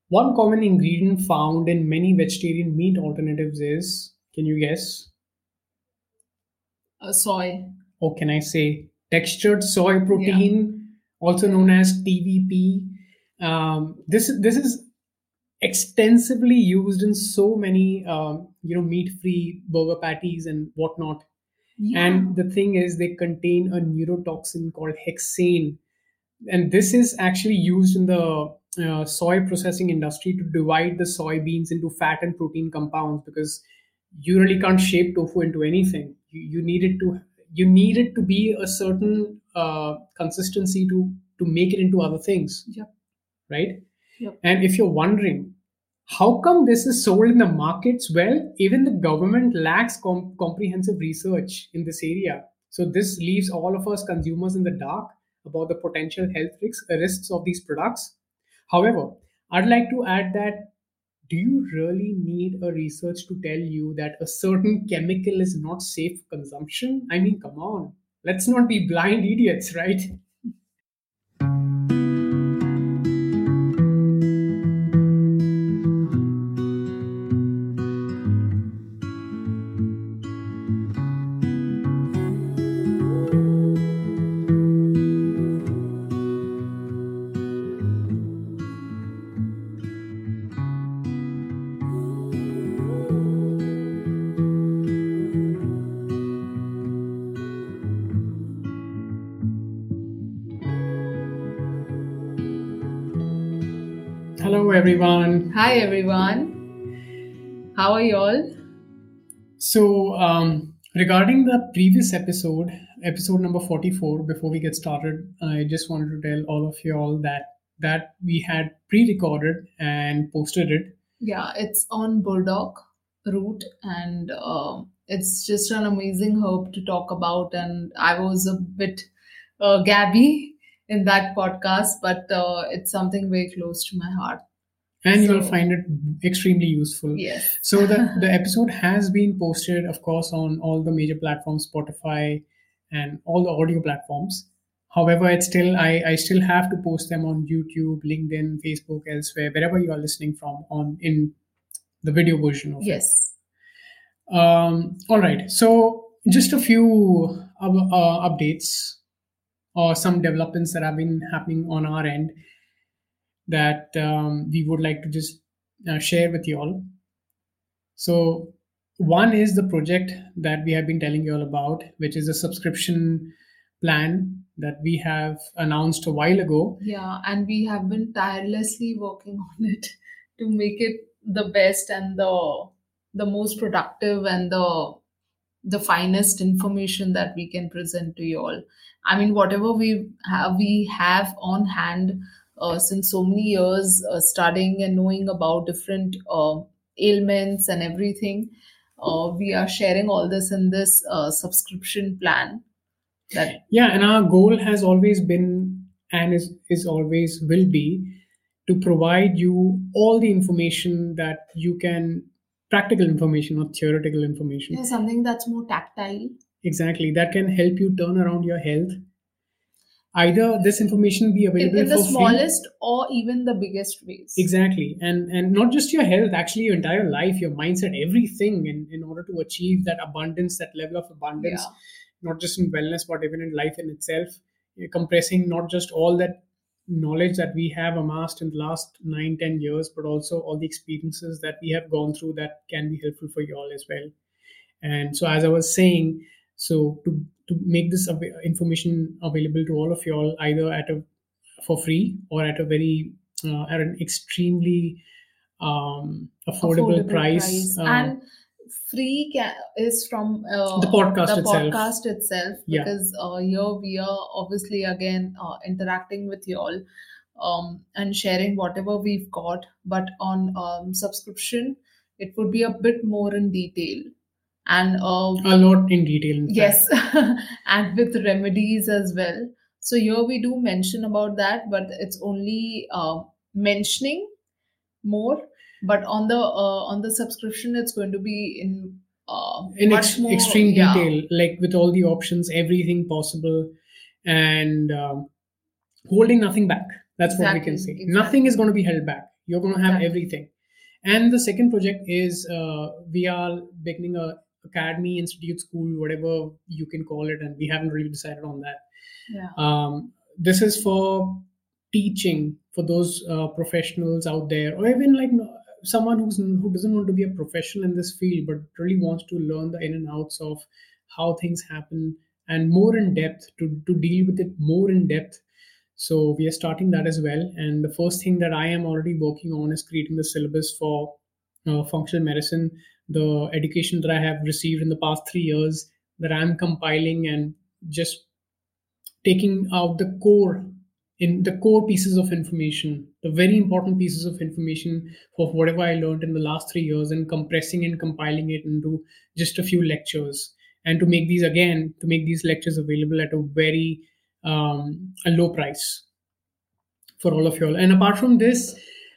One common ingredient found in many vegetarian meat alternatives is, can you guess? Soy. Or can I say textured soy protein, also known as TVP? This is extensively used in so many meat-free burger patties and whatnot. Yeah. And the thing is, they contain a neurotoxin called hexane, and this is actually used in the soy processing industry to divide the soybeans into fat and protein compounds, because you really can't shape tofu into anything. You need it to be a certain consistency to make it into other things. Yep. Right. Yep. And if you're wondering how come this is sold in the markets, well, even the government lacks comprehensive research in this area. So this leaves all of us consumers in the dark about the potential health risks of these products. However, I'd like to add that, do you really need a research to tell you that a certain chemical is not safe for consumption? I mean, come on. Let's not be blind idiots, right? Hello, everyone. Hi, everyone. How are you all? So, regarding the previous episode number 44, before we get started, I just wanted to tell all of you all that we had pre-recorded and posted it. Yeah, it's on burdock root, and it's just an amazing herb to talk about. And I was a bit gabby in that podcast, but it's something very close to my heart. And you'll So- find it extremely useful. Yes. So the episode has been posted, of course, on all the major platforms, Spotify, and all the audio platforms. However, it's still I still have to post them on YouTube, LinkedIn, Facebook, elsewhere, wherever you are listening from, on in the video version of it. Yes. All right. So just a few updates or some developments that have been happening on our end that we would like to just share with you all. So one is the project that we have been telling you all about, which is a subscription plan that we have announced a while ago. Yeah, and we have been tirelessly working on it to make it the best and the most productive and the finest information that we can present to you all. I mean, whatever we have on hand since so many years, studying and knowing about different ailments and everything. We are sharing all this in this subscription plan. That Yeah, and our goal has always been, and is always will be, to provide you all the information that you can, practical information, not theoretical information. yeah, something that's more tactile. Exactly, that can help you turn around your health. Either this information be available In the for free. smallest or even the biggest ways. Exactly, and not just your health, actually your entire life, your mindset, everything, in order to achieve that abundance, that level of abundance, not just in wellness but even in life in itself. You're compressing not just all that knowledge that we have amassed in the last 9-10 years, but also all the experiences that we have gone through that can be helpful for you all as well. And so, as I was saying, so to make this information available to all of you all, either at a for free or at a very at an extremely affordable price. And free is from The podcast the itself. podcast itself, Yeah. because here we are obviously again interacting with you all and sharing whatever we've got, but on subscription it would be a bit more in detail and A lot in detail, in yes, fact. and with remedies as well. So here we do mention about that, but it's only mentioning more. But on the subscription, it's going to be in much more extreme yeah. detail, like with all the options, everything possible, and holding nothing back. That's what we can say. Exactly. Nothing is going to be held back. You're going to have Exactly. everything. And the second project is we are beginning a academy, institute, school, whatever you can call it, and we haven't really decided on that. Yeah. This is for teaching for those professionals out there, or even like someone who doesn't want to be a professional in this field, but really wants to learn the in and outs of how things happen and more in depth to deal with it more in depth. So we are starting that as well. And the first thing that I am already working on is creating the syllabus for functional medicine, the education that I have received in the past 3 years that I'm compiling and just taking out the core pieces of information, the very important pieces of information of whatever I learned in the last 3 years, and compressing and compiling it into just a few lectures, and to make these lectures available at a very a low price for all of you all. And apart from this,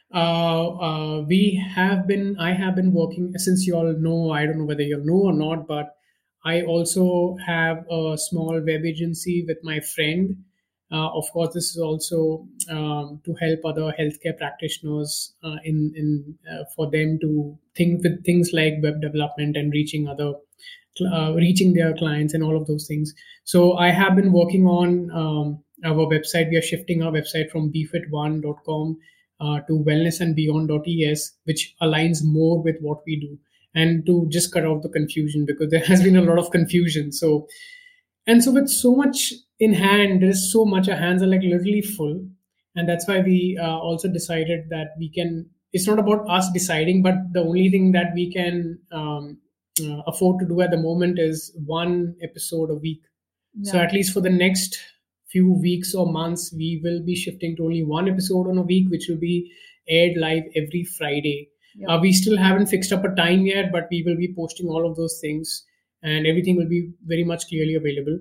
I have been working, since you all know, I don't know whether you all know or not, but I also have a small web agency with my friend. Of course, this is also to help other healthcare practitioners for them to think with things like web development and reaching their clients and all of those things. So I have been working on our website. We are shifting our website from bfit1.com to wellnessandbeyond.es, which aligns more with what we do, and to just cut off the confusion, because there has been a lot of confusion. So with so much in hand, there's so much, our hands are like literally full. And that's why we also decided that it's not about us deciding, but the only thing that we can afford to do at the moment is one episode a week. So at least for the next few weeks or months, we will be shifting to only one episode on a week, which will be aired live every Friday. We still haven't fixed up a time yet, but we will be posting all of those things, and everything will be very much clearly available.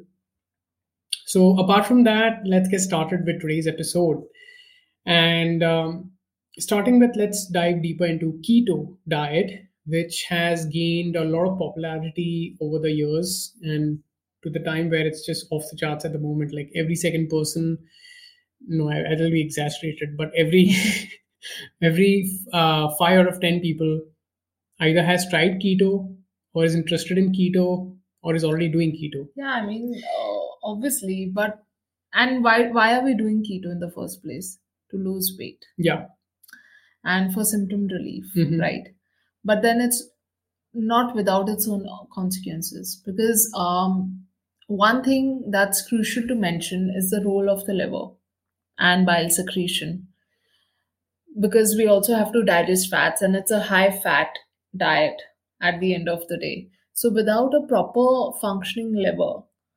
So apart from that, let's get started with today's episode. And starting with, let's dive deeper into keto diet, which has gained a lot of popularity over the years, and to the time where it's just off the charts at the moment. Like every second person, no, it'll be exaggerated, but every 5 out of 10 people either has tried keto, or is interested in keto, or is already doing keto. Yeah, I mean, obviously, but and why are we doing keto in the first place? To lose weight. Yeah. And for symptom relief, right? But then it's not without its own consequences, because one thing that's crucial to mention is the role of the liver and bile secretion, because we also have to digest fats, and it's a high fat diet at the end of the day. So without a proper functioning liver,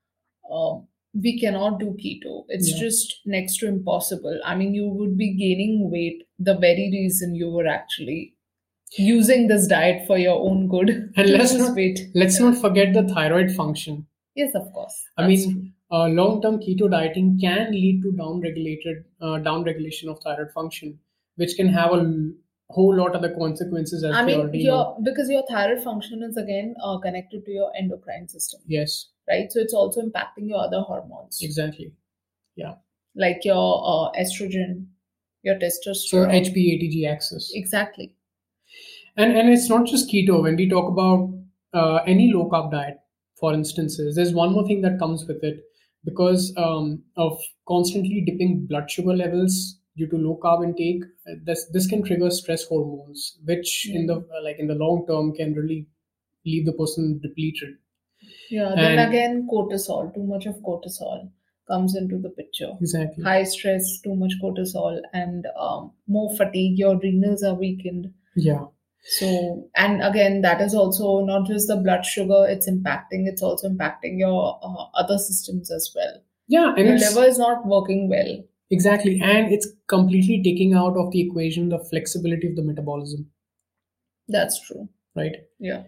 we cannot do keto. It's just next to impossible. I mean, you would be gaining weight, the very reason you were actually using this diet for your own good. And let's not forget the thyroid function. Yes, of course. I mean, long-term keto dieting can lead to downregulation of thyroid function, which can have a whole lot of the consequences, as we already know. Because your thyroid function is again connected to your endocrine system. Yes. Right? So it's also impacting your other hormones. Exactly. Yeah. Like your estrogen, your testosterone. So HPA-ATG axis. Exactly. And it's not just keto. When we talk about any low carb diet, for instances, there's one more thing that comes with it, because of constantly dipping blood sugar levels due to low carb intake. This can trigger stress hormones, which in the long term can really leave the person depleted. Yeah. Then again, cortisol. Too much of cortisol comes into the picture. Exactly. High stress, too much cortisol, and more fatigue. Your adrenals are weakened. Yeah. So, and again, that is also not just the blood sugar it's also impacting your other systems as well. Yeah. And your liver is not working well. Exactly. And it's completely taking out of the equation the flexibility of the metabolism. That's true. Right? Yeah.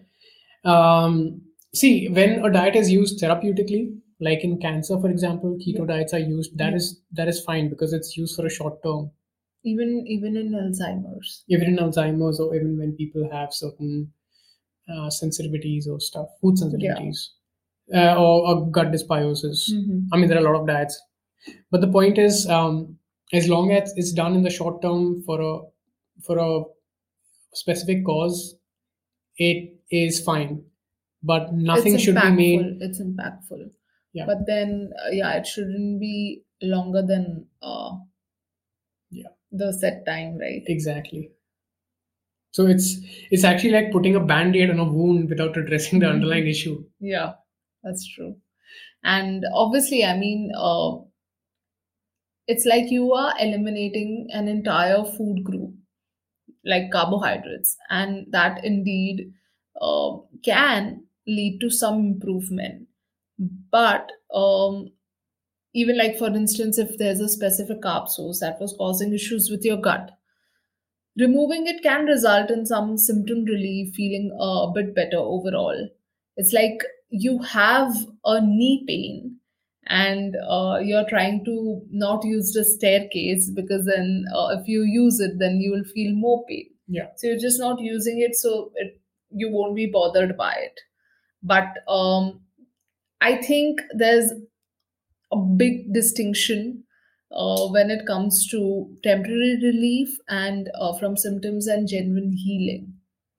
See, when a diet is used therapeutically, like in cancer, for example, keto diets are used. That is fine, because it's used for a short term. Even in Alzheimer's. Even in Alzheimer's, or even when people have certain sensitivities or stuff, food sensitivities, or gut dysbiosis. I mean, there are a lot of diets. But the point is, as long as it's done in the short term for a for a specific cause, it is fine, but It's nothing should be impactful. made. It's impactful. Yeah, But then, yeah, it shouldn't be longer than yeah, the set time, right? exactly. So it's actually like putting a band-aid on a wound without addressing the underlying issue. Yeah, that's true. And obviously, I mean, it's like you are eliminating an entire food group, like carbohydrates, and that indeed can lead to some improvement. But even like, for instance, if there's a specific carb source that was causing issues with your gut, removing it can result in some symptom relief, feeling a bit better overall. It's like you have a knee pain and you're trying to not use the staircase, because then if you use it, then you will feel more pain. Yeah. So you're just not using it, so you won't be bothered by it. But I think there's a big distinction when it comes to temporary relief and from symptoms and genuine healing.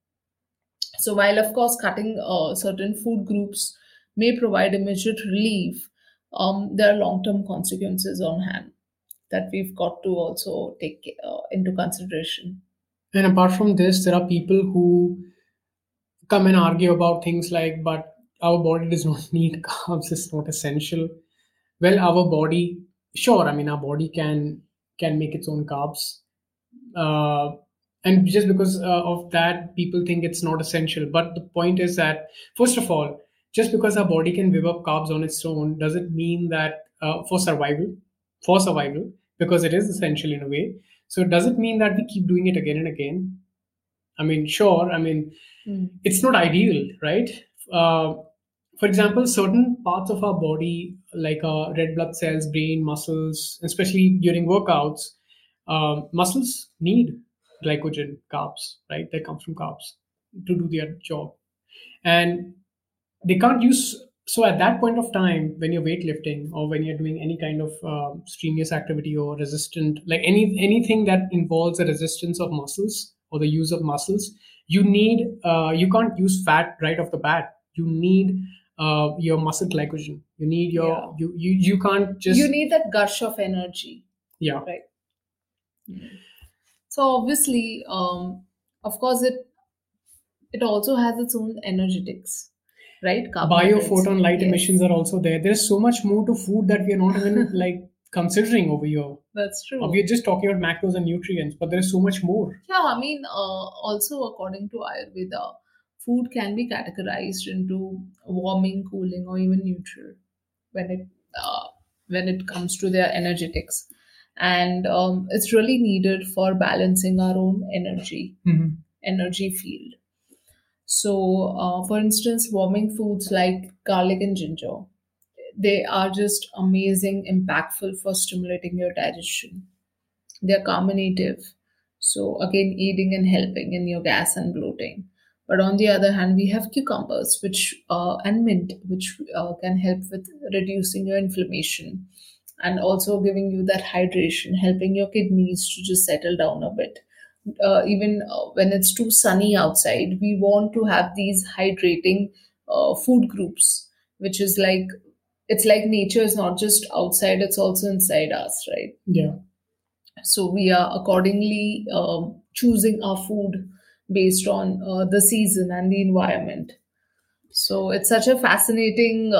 So, while of course cutting certain food groups may provide immediate relief, there are long term consequences on hand that we've got to also take into consideration. And apart from this, there are people who come and argue about things like, but our body does not need carbs, it's not essential. Well, our body, sure, I mean, our body can make its own carbs. uh, and just because of that, people think it's not essential. But the point is that, first of all, just because our body can give up carbs on its own doesn't mean that for survival, because it is essential in a way. So does it mean that we keep doing it again and again? I mean, sure. I mean, it's not ideal, right? Uh, for example, certain parts of our body, like red blood cells, brain, muscles, especially during workouts, muscles need glycogen, carbs, right? That comes from carbs to do their job. And they can't use, so at that point of time when you're weightlifting or when you're doing any kind of strenuous activity or resistant, like anything that involves the resistance of muscles or the use of muscles, you can't use fat right off the bat. You need your muscle glycogen. You need your Yeah. you can't just You need that gush of energy, yeah. right? So obviously, of course, it also has its own energetics, right? Carbohydrates. Biophoton light Yes. emissions are also there. There's so much more to food that we are not even like considering over here. That's true. We're just talking about macros and nutrients, but there's so much more. Yeah, I mean, also according to Ayurveda, food can be categorized into warming, cooling, or even neutral when uh, it comes to their energetics, and it's really needed for balancing our own energy field. So, for instance, warming foods like garlic and ginger, they are just amazing, impactful for stimulating your digestion. They're carminative, so again, aiding and helping in your gas and bloating. But on the other hand, we have cucumbers, which and mint, which can help with reducing your inflammation and also giving you that hydration, helping your kidneys to just settle down a bit. Even when it's too sunny outside, we want to have these hydrating food groups, which is like, it's like nature is not just outside, it's also inside us, right? Yeah. So we are accordingly choosing our food based on the season and the environment. So it's such a fascinating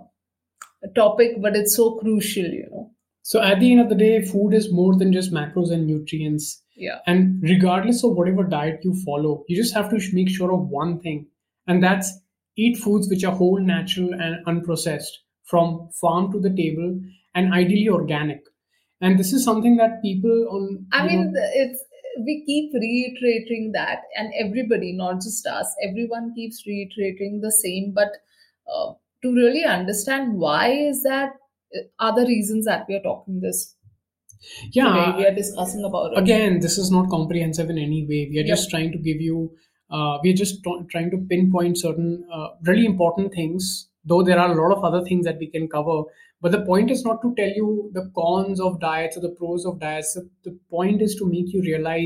topic, but it's so crucial. So at the end of the day, food is more than just macros and nutrients. Yeah. And regardless of whatever diet you follow, you just have to make sure of one thing, and that's eat foods which are whole, natural, and unprocessed, from farm to the table, and ideally organic. And this is something that people on I mean, it's we keep reiterating that, and everybody, not just us, everyone keeps reiterating the same. But to really understand why is that, are the reasons that we are talking this today. We are discussing about it. Again, this is not comprehensive in any way. We are just trying to give you, we are just trying to pinpoint certain really important things, though there are a lot of other things that we can cover. But the point is not to tell you the cons of diets or the pros of diets. The point is to make you realize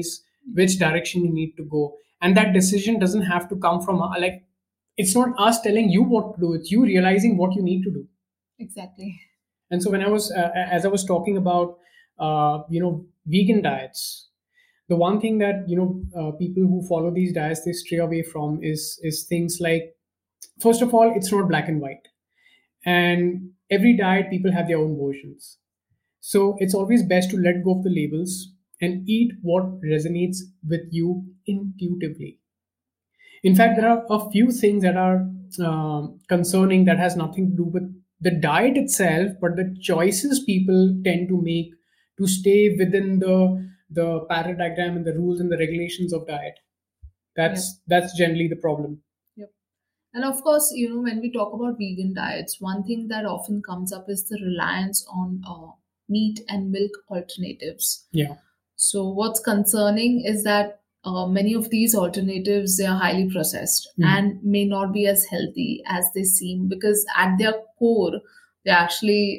which direction you need to go. And that decision doesn't have to come from like, it's not us telling you what to do, it's you realizing what you need to do. Exactly. And so when I was as I was talking about vegan diets, the one thing that people who follow these diets, they stray away from is things like, first of all, it's not black and white, and every diet people have their own versions. So it's always best to let go of the labels and eat what resonates with you intuitively. In fact, there are a few things that are concerning that has nothing to do with the diet itself, but the choices people tend to make to stay within the paradigm and the rules and the regulations of diet. That's generally the problem. Yep. And of course, when we talk about vegan diets, one thing that often comes up is the reliance on meat and milk alternatives. Yeah. So what's concerning is that many of these alternatives, they are highly processed and may not be as healthy as they seem, because at their core, they're actually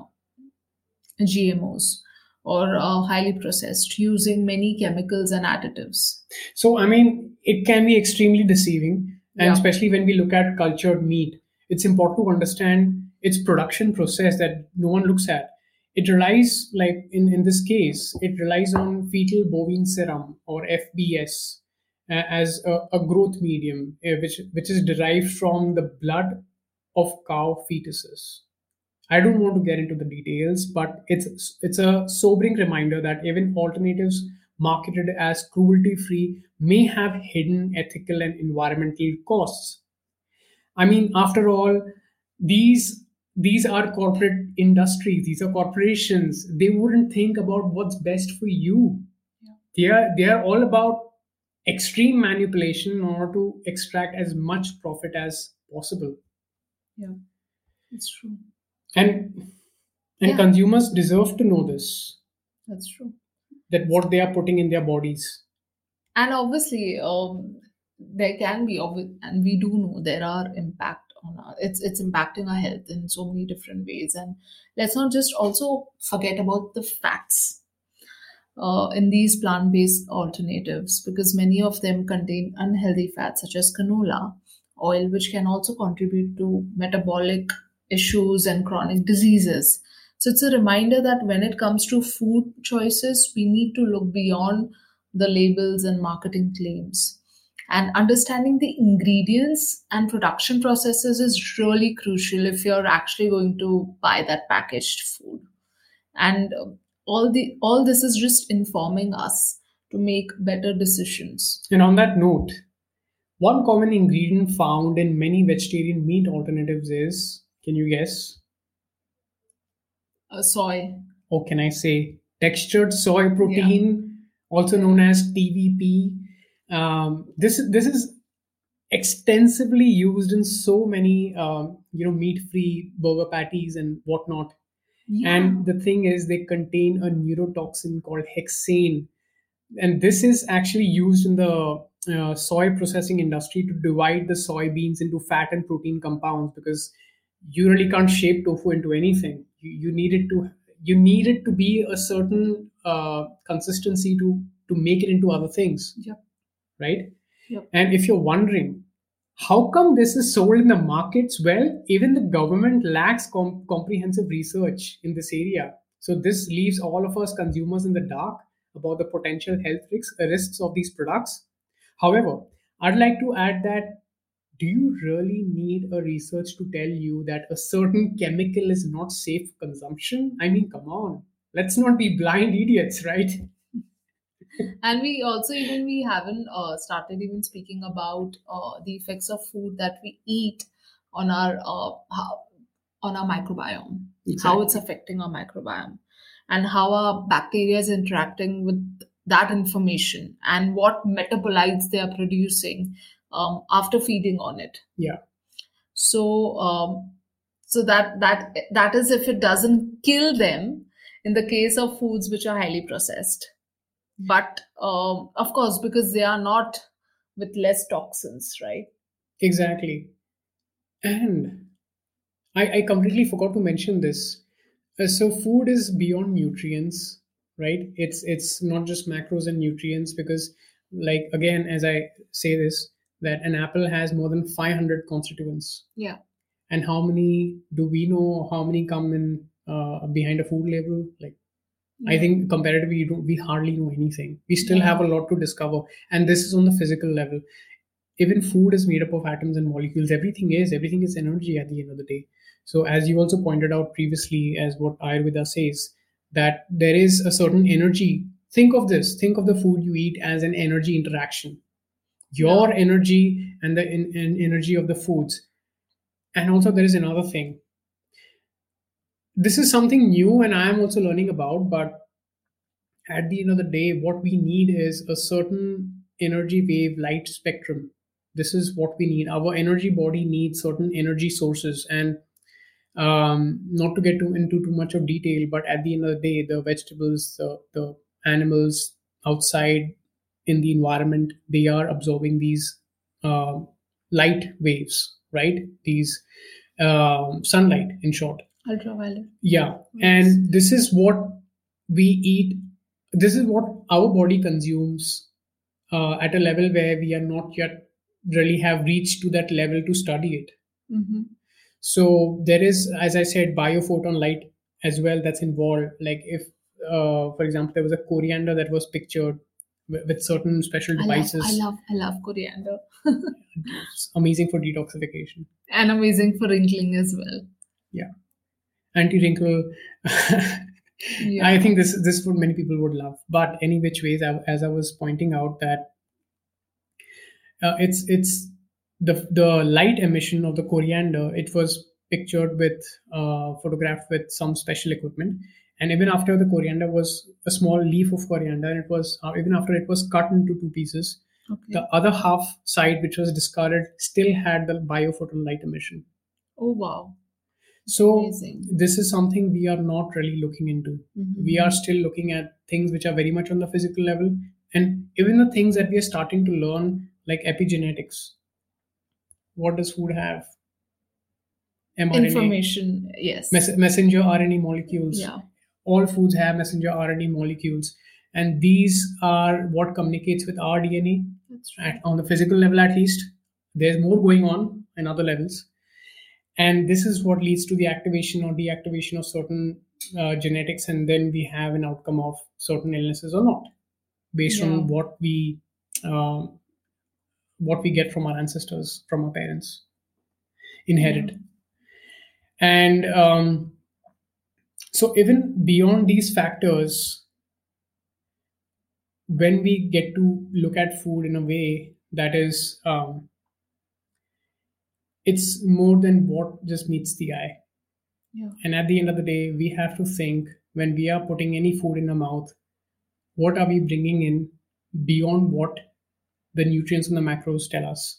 GMOs, or highly processed, using many chemicals and additives. So, I mean, it can be extremely deceiving. And Yeah. especially when we look at cultured meat, it's important to understand its production process that no one looks at. It relies, like in this case, it relies on fetal bovine serum, or FBS, as a growth medium, which is derived from the blood of cow fetuses. I don't want to get into the details, but it's a sobering reminder that even alternatives marketed as cruelty-free may have hidden ethical and environmental costs. I mean, after all, these are corporate industries. These are corporations. They wouldn't think about what's best for you. They are all about extreme manipulation in order to extract as much profit as possible. Yeah, it's true. And Yeah. consumers deserve to know this, That's true. that what they are putting in their bodies. And obviously, there can be, and we do know there are impact on our. It's impacting our health in so many different ways. And let's not just also forget about the fats in these plant-based alternatives, because many of them contain unhealthy fats such as canola oil, which can also contribute to metabolic issues and chronic diseases. So it's a reminder that when it comes to food choices, we need to look beyond the labels and marketing claims. And understanding the ingredients and production processes is really crucial if you're actually going to buy that packaged food. And all this is just informing us to make better decisions. And on that note, one common ingredient found in many vegetarian meat alternatives is, can you guess? Soy. Or can I say textured soy protein, also known as TVP? This is extensively used in so many meat-free burger patties and whatnot. And the thing is, they contain a neurotoxin called hexane, and this is actually used in the soy processing industry to divide the soybeans into fat and protein compounds, because you really can't shape tofu into anything. You need it to be a certain consistency to make it into other things. Yep. Right? Yep. And if you're wondering how come this is sold in the markets, well, even the government lacks comprehensive research in this area. So this leaves all of us consumers in the dark about the potential health risks of these products. However, I'd like to add that, do you really need a research to tell you that a certain chemical is not safe for consumption? I mean, come on. Let's not be blind idiots, right? And we also, even we haven't started even speaking about the effects of food that we eat on our on our microbiome. Exactly. How it's affecting our microbiome, and how our bacteria is interacting with that information, and what metabolites they are producing after feeding on it. Yeah. So so that is if it doesn't kill them in the case of foods which are highly processed. But of course, because they are not with less toxins, right? Exactly. And I completely forgot to mention this. So, food is beyond nutrients. right? It's not just macros and nutrients, because, like, again, as I say this, that an apple has more than 500 constituents. Yeah. And how many do we know? How many come in behind a food label? Like, I think comparatively, we hardly know anything. We still have a lot to discover, and this is on the physical level. Even food is made up of atoms and molecules. Everything is energy at the end of the day. So, as you also pointed out previously, as what Ayurveda says, that there is a certain energy. Think of this. Think of the food you eat as an energy interaction. Your energy and the energy of the foods. And also, there is another thing. This is something new, and I am also learning about. But at the end of the day, what we need is a certain energy wave light spectrum. This is what we need. Our energy body needs certain energy sources. And not to get into too much of detail, but at the end of the day, the vegetables, the animals outside in the environment, they are absorbing these uh, light waves, right? These sunlight, in short. Ultraviolet. Yeah. And this is what we eat. This is what our body consumes at a level where we are not yet really have reached to that level to study it. Mm-hmm. So there is, as I said, biophoton light as well that's involved. Like, if, for example, there was a coriander that was pictured with certain special devices. I love coriander. It's amazing for detoxification. And amazing for wrinkling as well. Yeah. Anti-wrinkle. Yeah. I think this what many people would love. But any which ways, as I was pointing out, that it's the light emission of the coriander. It was pictured with photographed with some special equipment. And even after the coriander was a small leaf of coriander, and it was even after it was cut into two pieces, the other half side, which was discarded, still had the biophoton light emission. Oh wow. So Amazing. this is something we are not really looking into. We are still looking at things which are very much on the physical level, and even the things that we are starting to learn, like epigenetics. What does food have? mRNA, Information, yes. messenger RNA molecules. Yeah. All foods have messenger RNA molecules, and these are what communicates with our DNA. That's right. On the physical level, at least. There's more going on in other levels. And this is what leads to the activation or deactivation of certain genetics, and then we have an outcome of certain illnesses or not, based on what we get from our ancestors, from our parents, inherit. And so even beyond these factors, when we get to look at food in a way that is it's more than what just meets the eye. Yeah. And at the end of the day, we have to think, when we are putting any food in our mouth, what are we bringing in beyond what the nutrients and the macros tell us?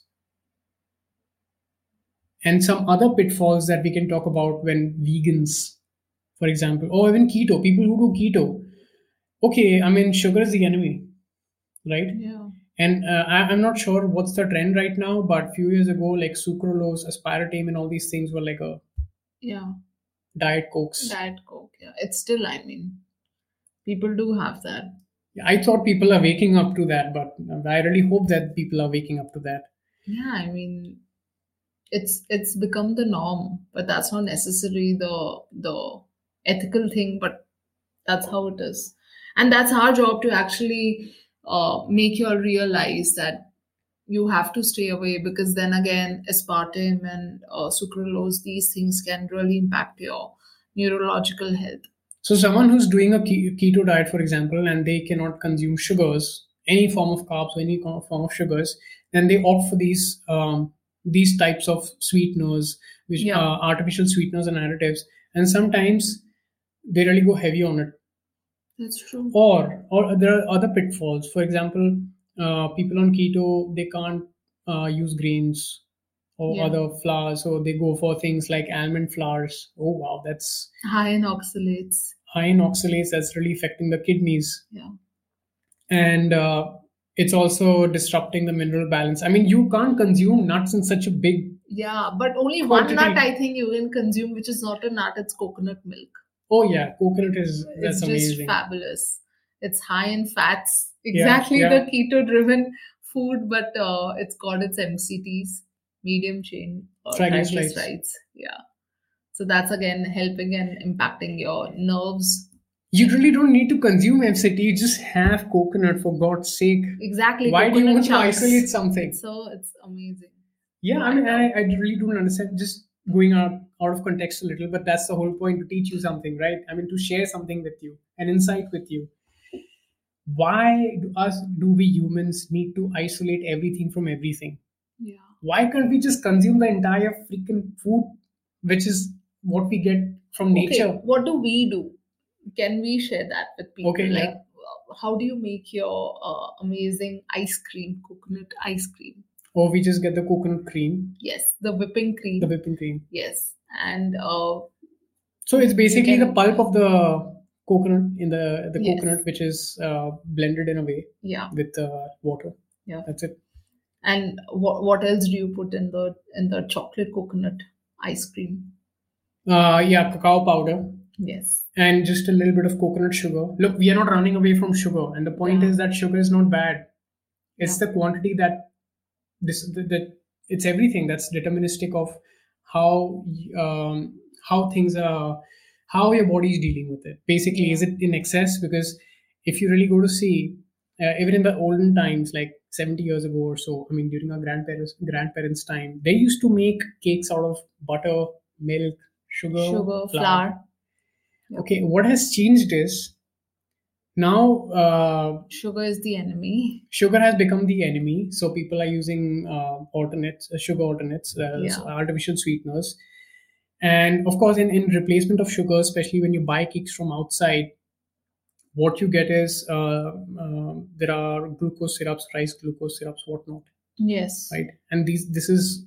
And some other pitfalls that we can talk about when vegans, for example, or even keto, people who do keto. Okay, I mean, sugar is the enemy, right? Yeah. And I'm not sure what's the trend right now, but a few years ago, like sucralose, aspartame, and all these things were like a diet cokes. Diet coke, yeah. It's still, I mean, people do have that. I thought people are waking up to that, but I really hope that people are waking up to that. Yeah, I mean, it's become the norm, but that's not necessarily the ethical thing, but that's how it is. And that's our job to actually make you all realize that you have to stay away, because then again, aspartame and sucralose, these things can really impact your neurological health. So someone who's doing a keto diet, for example, and they cannot consume sugars, any form of carbs or any form of sugars, then they opt for these types of sweeteners, which are artificial sweeteners and additives, and sometimes they really go heavy on it. That's true. Or there are other pitfalls. For example, people on keto, they can't use grains or other flours, so they go for things like almond flours. Oh wow, that's high in oxalates. High in oxalates, that's really affecting the kidneys. Yeah. And it's also disrupting the mineral balance. I mean, you can't consume nuts in such a big but only quantity. One nut I think you can consume, which is not a nut, it's coconut milk. Oh yeah, coconut that's it's amazing. Just fabulous. It's high in fats, exactly yeah. the keto-driven food, but it's got its MCTs, medium chain Triglycerides. triglycerides. Yeah. So that's again helping and impacting your nerves. You really don't need to consume MCT. You just have coconut, for God's sake. Exactly. Why do you coconut want to chunks. isolate something? It's amazing. Yeah, I mean, I really don't understand. Just going out of context a little, but that's the whole point, to teach you something, right? I mean, to share something with you, an insight with you. Why do we humans need to isolate everything from everything? Yeah. Why can't we just consume the entire freaking food, which is what we get from nature? Okay, what do we do? Can we share that with people? Okay, like, yeah. How do you make your amazing ice cream, coconut ice cream? Or we just get the coconut cream. Yes, the whipping cream. The whipping cream. Yes, and so it's basically can- the pulp of the coconut in the Yes. coconut, which is blended in a way yeah, with water. yeah. That's it. And what else do you put in the chocolate coconut ice cream? Yeah, cacao powder. Yes. And just a little bit of coconut sugar. Look, we are not running away from sugar, and the point Yeah. is that sugar is not bad. It's Yeah. the quantity that it's everything that's deterministic of how things are, how your body is dealing with it. Basically, is it in excess? Because if you really go to see, even in the olden times, like 70 years ago or so, I mean, during our grandparents' time, they used to make cakes out of butter, milk, sugar, flour. Yep. Okay, what has changed is now Sugar is the enemy. sugar has become the enemy. So people are using sugar alternates, so artificial sweeteners. And of course, in replacement of sugar, especially when you buy cakes from outside, what you get is there are glucose syrups, rice glucose syrups, whatnot. Yes. Right, and this is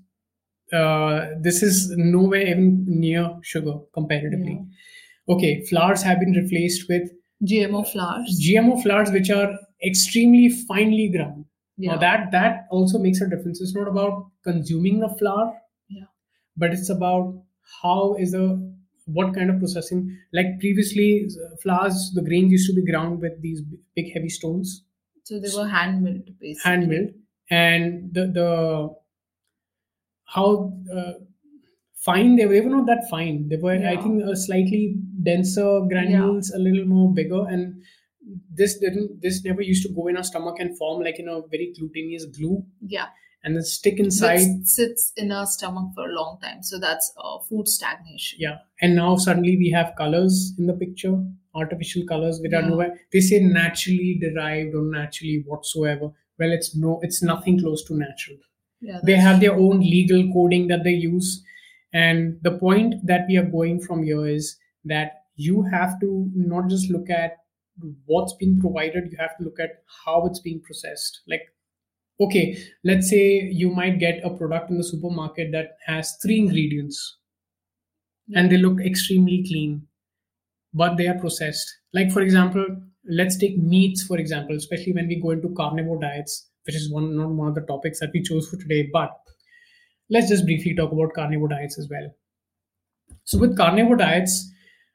nowhere even near sugar comparatively. Okay, flours have been replaced with GMO flours. GMO flours, which are extremely finely ground. Yeah. Now that also makes a difference. It's not about consuming the flour, but it's about what kind of processing. Like previously, flours, the grains used to be ground with these big heavy stones. So they were hand milled, basically. Hand milled, and the how fine they were not that fine. They were, I think, a slightly denser granules, a little more bigger, and this never used to go in our stomach and form like in a very glutinous glue. Yeah. And then stick inside. It sits in our stomach for a long time. So that's food stagnation. Yeah. And now suddenly we have colors in the picture, artificial colors which are nowhere. They say naturally derived or naturally whatsoever. Well, it's nothing close to natural. Yeah, they have their own legal coding that they use. And the point that we are going from here is that you have to not just look at what's being provided, you have to look at how it's being processed. Like, okay, let's say you might get a product in the supermarket that has 3 ingredients and they look extremely clean, but they are processed. Like, for example, let's take meats, for example, especially when we go into carnivore diets, which is not one of the topics that we chose for today, but let's just briefly talk about carnivore diets as well. So with carnivore diets,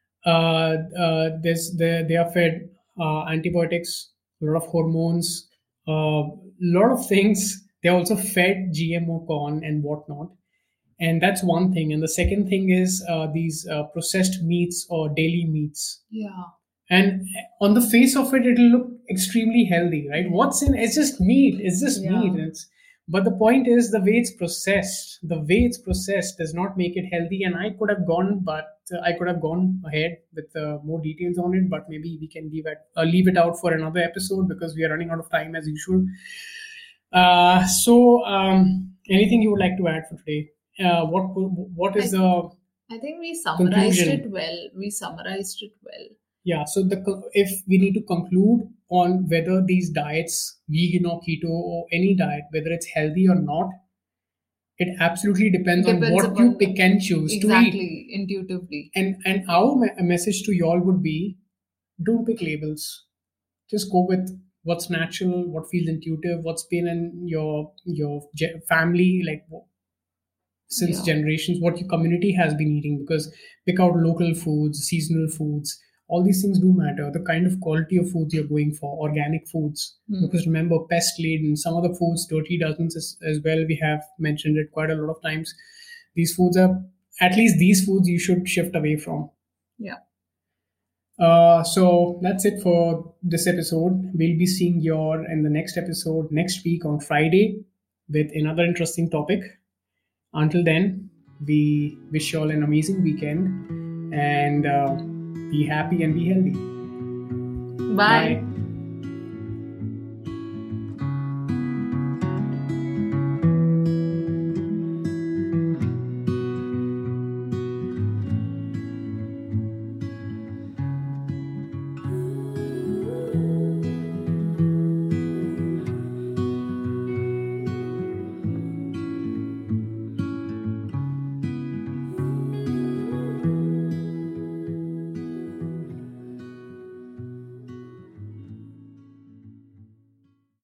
they are fed antibiotics, a lot of hormones, a lot of things. They're also fed GMO corn and whatnot. And that's one thing. And the second thing is these processed meats or daily meats. Yeah. And on the face of it, it'll look extremely healthy, right? What's in it's just meat. It's just meat. But the point is the way it's processed. The way it's processed does not make it healthy. And I could have gone ahead with more details on it. But maybe we can leave it out for another episode because we are running out of time as usual. Anything you would like to add for today? What is the? I think we summarized it well. Yeah. So if we need to conclude on whether these diets, vegan or keto or any diet, whether it's healthy or not, it absolutely depends on what you pick and choose to eat. Exactly, intuitively. And our message to y'all would be, don't pick labels. Just go with what's natural, what feels intuitive, what's been in your family, like since generations, what your community has been eating. Because pick out local foods, seasonal foods, All these things do matter. The kind of quality of foods you're going for, organic foods. Because remember, pest laden, some of the foods, dirty dozens as well. We have mentioned it quite a lot of times. These foods are, at least these foods you should shift away from. Yeah. So that's it for this episode. We'll be seeing you in the next episode next week on Friday with another interesting topic. Until then, we wish you all an amazing weekend and be happy and be healthy. Bye. Bye.